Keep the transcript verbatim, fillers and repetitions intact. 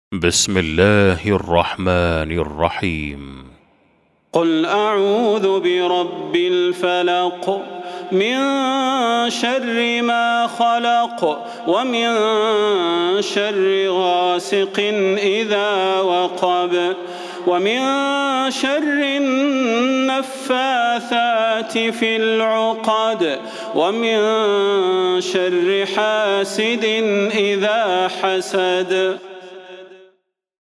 بسم الله الرحمن الرحيم. قل أعوذ برب الفلق من شر ما خلق ومن شر غاسق إذا وقب ومن شر النفاثات في العقد ومن شر حاسد إذا حسد.